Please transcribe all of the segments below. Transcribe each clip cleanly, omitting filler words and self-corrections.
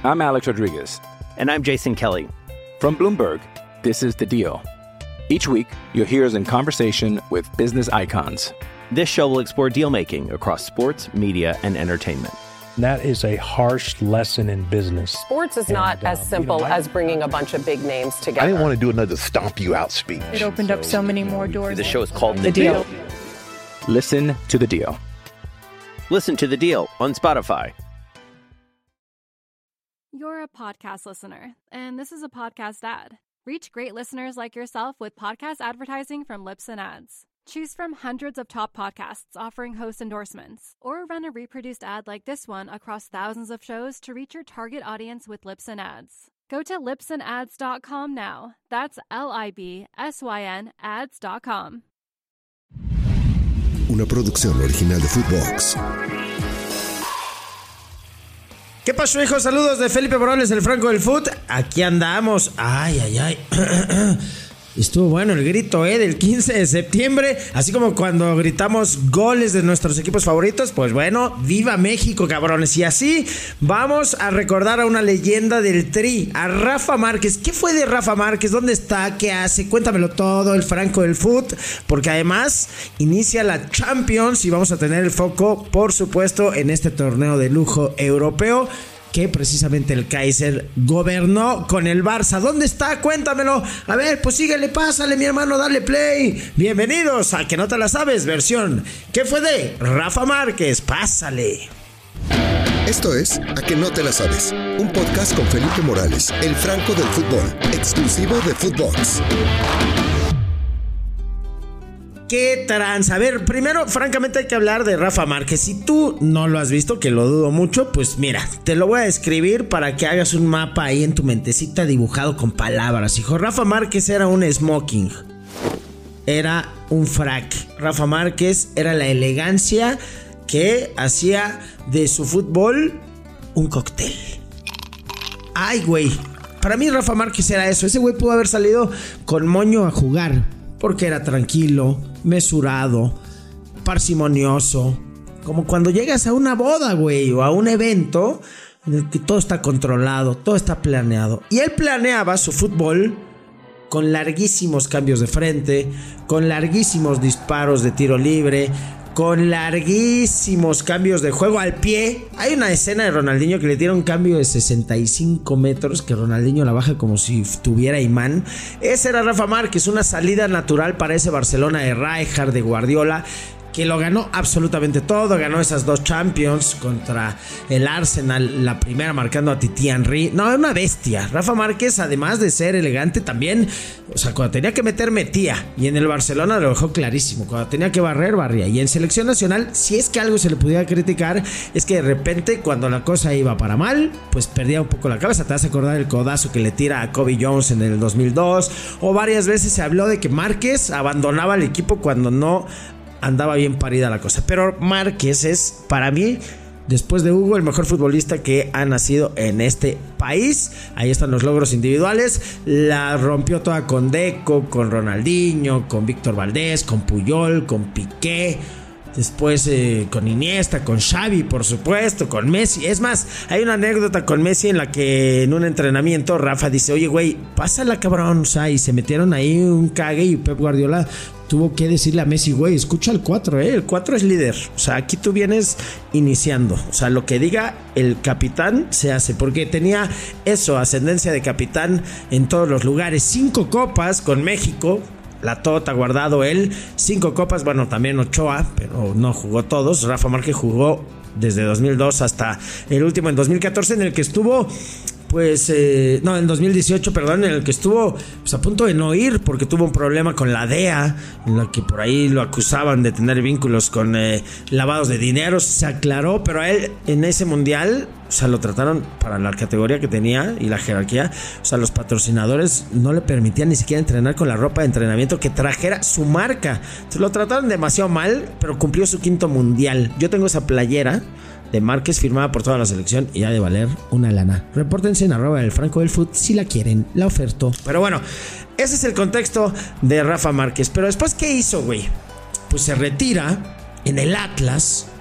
I'm Alex Rodriguez. And I'm Jason Kelly. From Bloomberg, this is The Deal. Each week, you'll hear us in conversation with business icons. This show will explore deal-making across sports, media, and entertainment. That is a harsh lesson in business. Sports is not as simple as bringing a bunch of big names together. I didn't want to do another stomp you out speech. It opened up so many more doors. The show is called The Deal. Listen to The Deal. Listen to The Deal on Spotify. You're a podcast listener, and this is a podcast ad. Reach great listeners like yourself with podcast advertising from Libsyn Ads. Choose from hundreds of top podcasts offering host endorsements, or run a reproduced ad like this one across thousands of shows to reach your target audience with Libsyn Ads. Go to libsynads.com now. That's LIBSYN ads.com. Una producción original de Footbox. ¿Qué pasó, hijos? Saludos de Felipe Morales, el Franco del Foot. Aquí andamos. Ay. Estuvo bueno el grito, del 15 de septiembre. Así como cuando gritamos goles de nuestros equipos favoritos. Pues bueno, ¡viva México, cabrones! Y así vamos a recordar a una leyenda del Tri, a Rafa Márquez. ¿Qué fue de Rafa Márquez? ¿Dónde está? ¿Qué hace? Cuéntamelo todo, el Franco del Foot. Porque además inicia la Champions y vamos a tener el foco, por supuesto, en este torneo de lujo europeo que precisamente el Kaiser gobernó con el Barça. ¿Dónde está? Cuéntamelo. A ver, pues síguele, pásale, mi hermano, dale play. Bienvenidos a Que No Te La Sabes, versión ¿Qué fue de Rafa Márquez? Pásale. Esto es A Que No Te La Sabes, un podcast con Felipe Morales, el Franco del fútbol, exclusivo de Footbox. ¿Qué tranza? A ver, primero, francamente hay que hablar de Rafa Márquez. Si tú no lo has visto, que lo dudo mucho, pues mira, te lo voy a describir para que hagas un mapa ahí en tu mentecita dibujado con palabras, hijo. Rafa Márquez era un smoking, era un frac. Rafa Márquez era la elegancia que hacía de su fútbol un cóctel. Ay, güey, para mí Rafa Márquez era eso. Ese güey pudo haber salido con moño a jugar, porque era tranquilo, mesurado, parsimonioso. Como cuando llegas a una boda, güey, o a un evento en el que todo está controlado, todo está planeado. Y él planeaba su fútbol con larguísimos cambios de frente, con larguísimos disparos de tiro libre, con larguísimos cambios de juego al pie. Hay una escena de Ronaldinho que le tira un cambio de 65 metros, que Ronaldinho la baja como si tuviera imán. Ese era Rafa Márquez, una salida natural para ese Barcelona de Rijkaard, de Guardiola, que lo ganó absolutamente todo. Ganó esas dos Champions contra el Arsenal, la primera marcando a Titi Henry. No, era una bestia. Rafa Márquez, además de ser elegante, también, o sea, cuando tenía que meter, metía. Y en el Barcelona lo dejó clarísimo. Cuando tenía que barrer, barría. Y en selección nacional, si es que algo se le pudiera criticar, es que de repente, cuando la cosa iba para mal, pues perdía un poco la cabeza. Te vas a acordar el codazo que le tira a Kobe Jones en el 2002. O varias veces se habló de que Márquez abandonaba el equipo cuando no andaba bien parida la cosa. Pero Márquez es, para mí, después de Hugo, el mejor futbolista que ha nacido en este país. Ahí están los logros individuales. La rompió toda con Deco, con Ronaldinho, con Víctor Valdés, con Puyol, con Piqué. Después con Iniesta, con Xavi, por supuesto, con Messi. Es más, hay una anécdota con Messi en la que en un entrenamiento Rafa dice: oye, güey, pásala, cabrón. O sea, y se metieron ahí un cague y Pep Guardiola tuvo que decirle a Messi: güey, escucha el 4, el 4 es líder. O sea, aquí tú vienes iniciando. O sea, lo que diga el capitán se hace, porque tenía eso, ascendencia de capitán en todos los lugares. 5 copas con México. La Tota, Guardado, él, 5 copas, bueno, también Ochoa, pero no jugó todos. Rafa Márquez jugó desde 2002 hasta el último en 2014, en el que estuvo, pues, en 2018, perdón, en el que estuvo pues, a punto de no ir, porque tuvo un problema con la DEA, en la que por ahí lo acusaban de tener vínculos con lavados de dinero. Se aclaró, pero a él en ese mundial, o sea, lo trataron para la categoría que tenía y la jerarquía. O sea, los patrocinadores no le permitían ni siquiera entrenar con la ropa de entrenamiento que trajera su marca. Entonces, lo trataron demasiado mal, pero cumplió su 5º mundial. Yo tengo esa playera de Márquez firmada por toda la selección y ha de valer una lana. Repórtense en @el Franco del Foot si la quieren, la oferto. Pero bueno, ese es el contexto de Rafa Márquez. Pero después, ¿qué hizo, güey? Pues se retira en el Atlas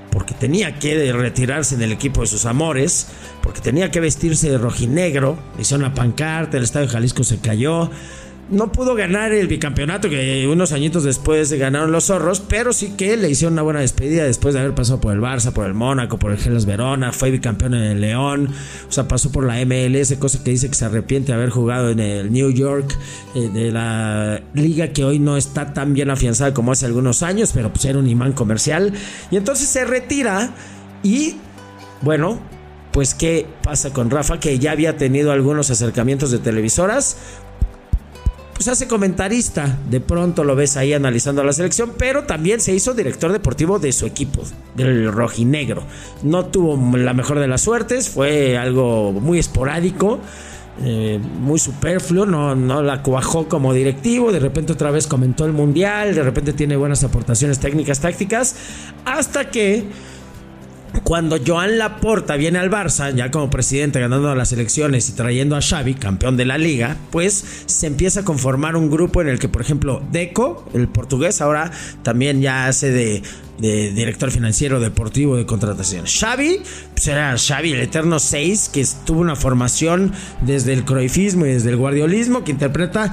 porque tenía que retirarse del equipo de sus amores, porque tenía que vestirse de rojinegro. Hizo una pancarta, el Estadio Jalisco se cayó. No pudo ganar el bicampeonato que unos añitos después ganaron los zorros, pero sí que le hicieron una buena despedida después de haber pasado por el Barça, por el Mónaco, por el Hellas Verona. Fue bicampeón en el León, o sea, pasó por la MLS, cosa que dice que se arrepiente de haber jugado en el New York, de la liga que hoy no está tan bien afianzada como hace algunos años, pero pues era un imán comercial. Y entonces se retira y, bueno, pues ¿qué pasa con Rafa? Que ya había tenido algunos acercamientos de televisoras. Pues hace comentarista, de pronto lo ves ahí analizando a la selección, pero también se hizo director deportivo de su equipo, del rojinegro. No tuvo la mejor de las suertes, fue algo muy esporádico, muy superfluo, no la cuajó como directivo. De repente otra vez comentó el mundial, de repente tiene buenas aportaciones técnicas, tácticas, hasta que cuando Joan Laporta viene al Barça, ya como presidente, ganando las elecciones y trayendo a Xavi, campeón de la liga, pues se empieza a conformar un grupo en el que, por ejemplo, Deco, el portugués, ahora también ya hace de director financiero deportivo de contratación. Xavi, pues era Xavi, el eterno 6, que tuvo una formación desde el cruyffismo y desde el guardiolismo, que interpreta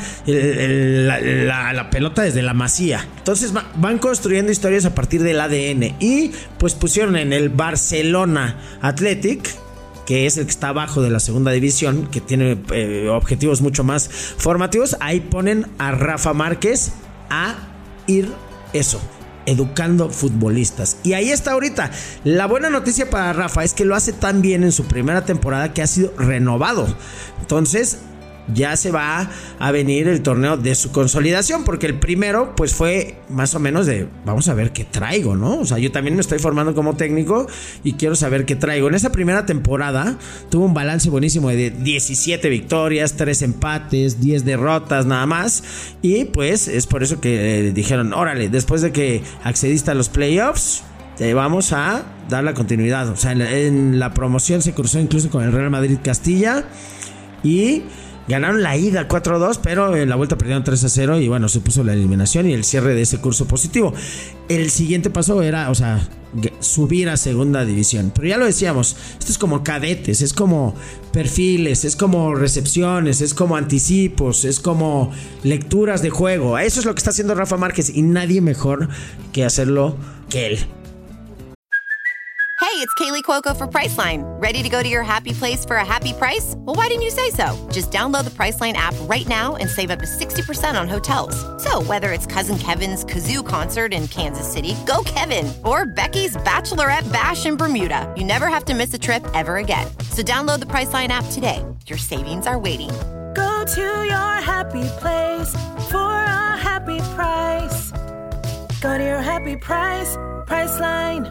la pelota desde la Masía. Entonces van construyendo historias a partir del ADN y pues pusieron en el Barcelona Athletic, que es el que está abajo de la segunda división, que tiene objetivos mucho más formativos. Ahí ponen a Rafa Márquez a ir educando futbolistas. Y ahí está ahorita. La buena noticia para Rafa es que lo hace tan bien en su primera temporada que ha sido renovado. Entonces ya se va a venir el torneo de su consolidación, porque el primero pues fue más o menos de vamos a ver qué traigo, ¿no? O sea, yo también me estoy formando como técnico y quiero saber qué traigo. En esa primera temporada tuvo un balance buenísimo de 17 victorias, 3 empates, 10 derrotas nada más, y pues es por eso que dijeron, órale, después de que accediste a los playoffs, te vamos a dar la continuidad. O sea, en la promoción se cruzó incluso con el Real Madrid Castilla y ganaron la ida 4-2, pero en la vuelta perdieron 3-0 y bueno, se puso la eliminación y el cierre de ese curso positivo. El siguiente paso era, o sea, subir a segunda división. Pero ya lo decíamos, esto es como cadetes, es como perfiles, es como recepciones, es como anticipos, es como lecturas de juego. Eso es lo que está haciendo Rafa Márquez y nadie mejor que hacerlo que él. Hey, it's Kaylee Cuoco for Priceline. Ready to go to your happy place for a happy price? Well, why didn't you say so? Just download the Priceline app right now and save up to 60% on hotels. So whether it's Cousin Kevin's Kazoo Concert in Kansas City, go Kevin, or Becky's Bachelorette Bash in Bermuda, you never have to miss a trip ever again. So download the Priceline app today. Your savings are waiting. Go to your happy place for a happy price. Go to your happy price, Priceline.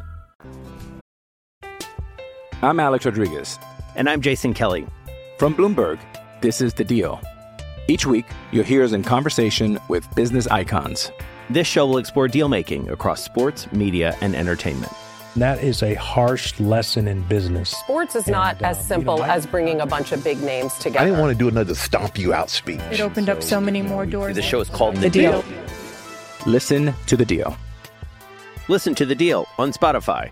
I'm Alex Rodriguez. And I'm Jason Kelly. From Bloomberg, this is The Deal. Each week, you'll hear us in conversation with business icons. This show will explore deal-making across sports, media, and entertainment. That is a harsh lesson in business. Sports is not as simple as bringing a bunch of big names together. I didn't want to do another stomp you out speech. It opened up so many more doors. The show is called The Deal. Listen to The Deal. Listen to The Deal on Spotify.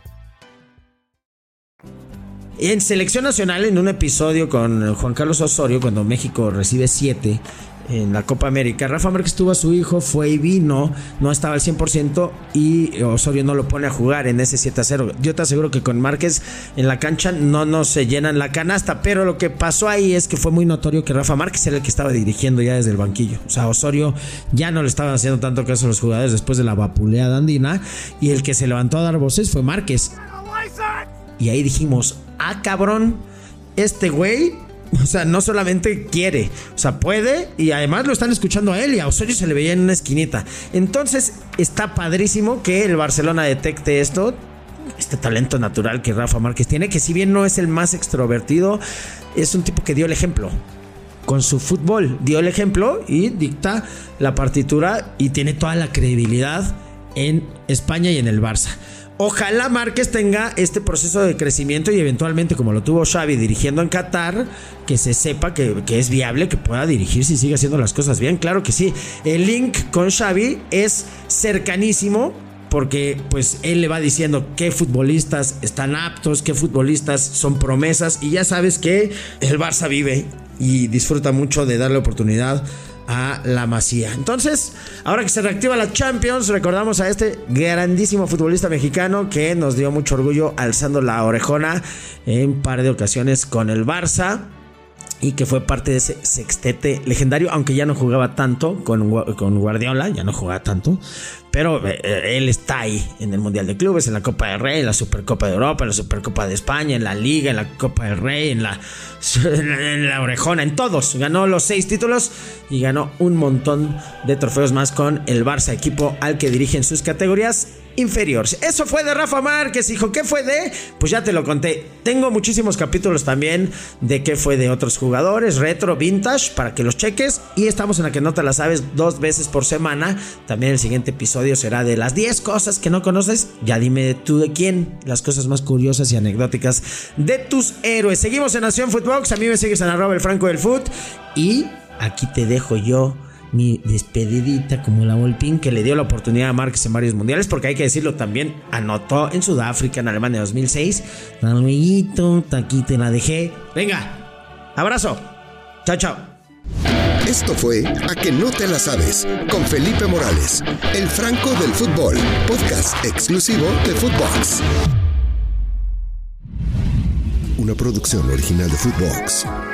En Selección Nacional, en un episodio con Juan Carlos Osorio, cuando México recibe 7 en la Copa América, Rafa Márquez tuvo a su hijo, fue y vino, no estaba al 100% y Osorio no lo pone a jugar en ese 7-0. Yo te aseguro que con Márquez en la cancha no se llenan la canasta, pero lo que pasó ahí es que fue muy notorio que Rafa Márquez era el que estaba dirigiendo ya desde el banquillo. O sea, Osorio ya no le estaban haciendo tanto caso a los jugadores después de la vapuleada andina y el que se levantó a dar voces fue Márquez. Y ahí dijimos, cabrón, este güey, o sea, no solamente quiere, o sea, puede, y además lo están escuchando a él, y a Osorio se le veía en una esquinita. Entonces está padrísimo que el Barcelona detecte este talento natural que Rafa Márquez tiene, que si bien no es el más extrovertido, es un tipo que dio el ejemplo. Con su fútbol dio el ejemplo y dicta la partitura y tiene toda la credibilidad en España y en el Barça. Ojalá Márquez tenga este proceso de crecimiento y eventualmente, como lo tuvo Xavi dirigiendo en Qatar, que se sepa que es viable, que pueda dirigir si sigue haciendo las cosas bien. Claro que sí. El link con Xavi es cercanísimo porque pues él le va diciendo qué futbolistas están aptos, qué futbolistas son promesas, y ya sabes que el Barça vive y disfruta mucho de darle oportunidad a la Masía. Entonces, ahora que se reactiva la Champions, recordamos a este grandísimo futbolista mexicano que nos dio mucho orgullo alzando la orejona en un par de ocasiones con el Barça y que fue parte de ese sextete legendario, aunque ya no jugaba tanto con Guardiola, ya no jugaba tanto, pero él está ahí en el Mundial de Clubes, en la Copa del Rey, en la Supercopa de Europa, en la Supercopa de España, en la Liga, en la Copa del Rey, en la orejona, en todos. Ganó los 6 títulos y ganó un montón de trofeos más con el Barça, equipo al que dirige en sus categorías inferiores. Eso fue de Rafa Márquez, hijo. ¿Qué fue de? Pues ya te lo conté. Tengo muchísimos capítulos también de qué fue de otros jugadores, retro, vintage, para que los cheques. Y estamos en la que no te la sabes 2 veces por semana. También el siguiente episodio será de las 10 cosas que no conoces. Ya dime tú de quién. Las cosas más curiosas y anecdóticas de tus héroes. Seguimos en Nación Footbox. A mí me sigues en @elfranco_del_foot. Y aquí te dejo yo mi despedidita como la Volpín, que le dio la oportunidad a Márquez en varios mundiales, porque hay que decirlo también, anotó en Sudáfrica, en Alemania 2006. Luego, aquí te la dejé. Venga, abrazo. Chao, chao. Esto fue A que no te la sabes, con Felipe Morales, el Franco del Fútbol, podcast exclusivo de Footbox. Una producción original de Footbox.